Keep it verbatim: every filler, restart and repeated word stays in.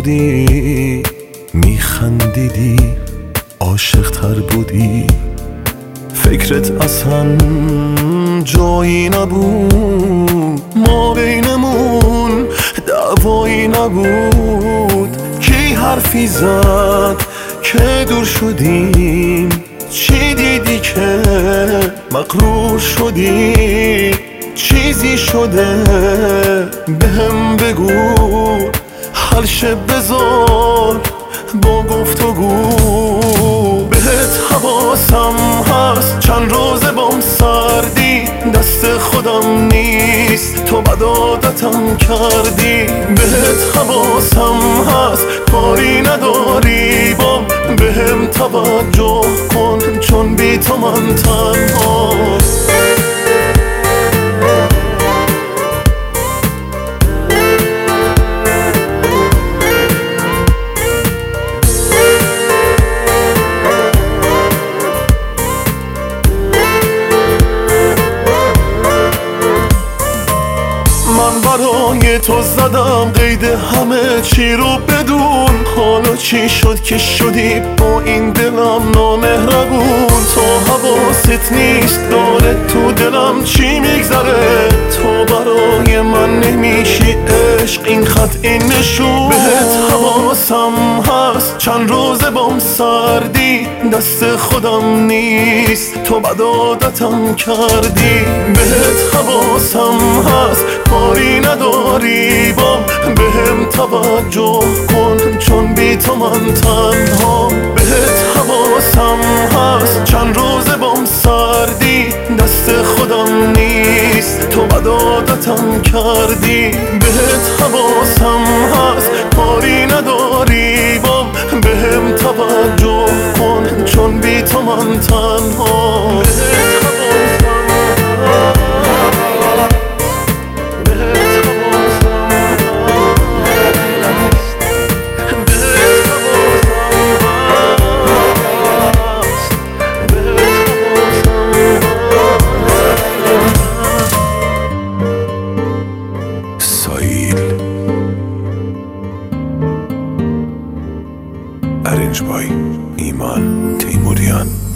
بودی میخندیدی عاشق تر بودی، فکرت اصلا جایی نبود، ما بینمون دعوایی نبود. کی حرفی زد که دور شدیم؟ چی دیدی که مغرور شدی؟ چیزی شده بهم بگو، حل شه بذار با گفتگو. بهت حواسم هست چند روزه بام سردی، دست خودم نیست تو بد عادتم کردی. بهت حواسم هست کاری نداری بام، بهم توجه کن چون بی تو من تنها. من برای تو زدم قید همه چی رو بدون، حالا چی شد که شدی با این دلم نامهربون؟ تو حواست نیست داره تو دلم چی میگذره، تو برای من نمیشی عشق این خط این نشون. بهت حواسم هست چند روزه بام سردی، دست خودم نیست تو بد عادتم کردی. بهت حواسم هست کاری نداری بام، بهم توجه کن چون بی تو من تنها. بهت حواسم هست چند روزه بام سردی، دست خودم نیست تو بد عادتم کردی. بهت حواسم هست کاری نداری بام، بهم توجه کن چون بی تو من تنها. Arranged by Iman Teimurian.